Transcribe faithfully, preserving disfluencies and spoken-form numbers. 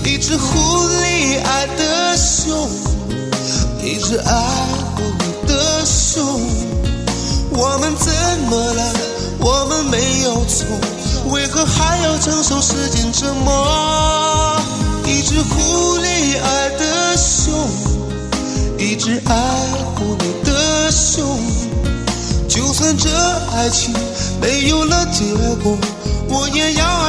一只狐狸爱的熊，一只爱狐狸的熊。我们怎么了？我们没有错，为何还要承受时间折磨？一只狐狸爱的熊，一只爱狐狸的熊。就算这爱情没有了结果，我也要